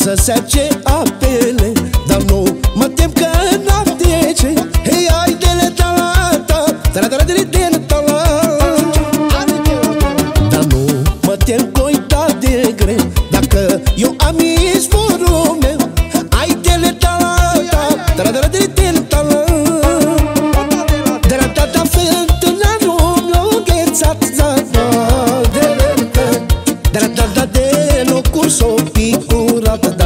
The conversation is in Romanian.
să se ace apele, dar nu mă tem că noapte ce. Hei, ai dele talata, taradele de talata. Dar nu mă tem că uita de greu, dacă eu am izvorul meu. Ai dele talata, taradele de talata. Dera fântă la lume ghețat zada. Dera de locuri s-o picurată.